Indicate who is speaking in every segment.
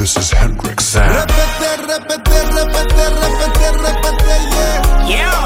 Speaker 1: This is Hendrix Sound.
Speaker 2: Repete, repete, repete, repete, repete, yeah.
Speaker 3: Yeah.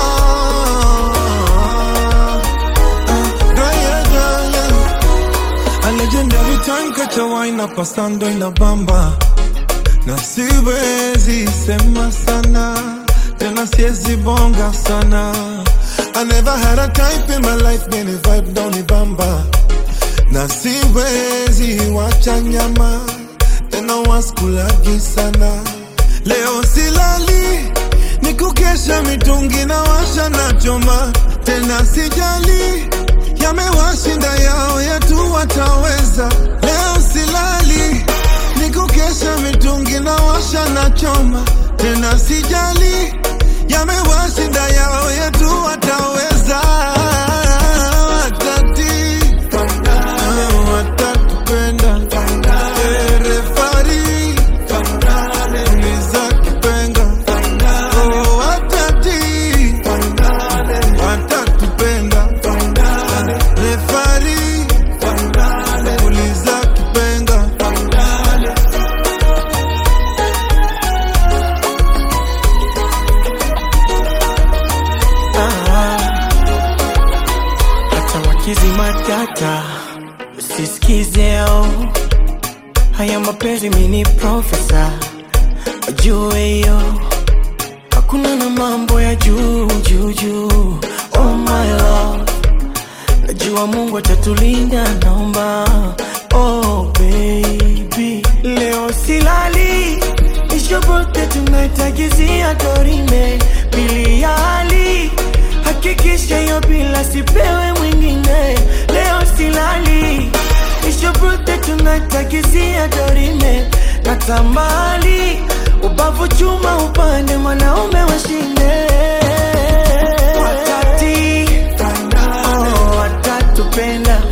Speaker 2: A legendary time catch a wine up pasando in la bamba. Na siwezi sema sana, tena siwezi bonga sana. I never had a type in my life, many vibe down the bamba. Na siwezi wacha nyama, tena waskulagi sana. Leo silali, ni kukesha mitungi na washa na choma. Tena sijali, yamewashinda yao yetu wataweza. Leo silali, ni kukesha mitungi na washa na choma. Tena sijali, yamewashinda yao yetu wataweza. Watatupenda refari uliza kipenga. Oh, watatupenda refari uliza kipenga.
Speaker 3: Hata wakizi matata usisikize haya mapenzi mini profesa wajue yo hakuna na mambo ya juu juu juu. Oh my love, najua Mungu atatulinda naomba. Oh baby, leo silali, nishobote tunaitagizia dorime pili ya hali. Hakikisha yo bila sipewe mwingine. Leo silali, nishobote tunaitagizia dorime natamali. Ubavu chuma upande mwanaume washinde. Watatupenda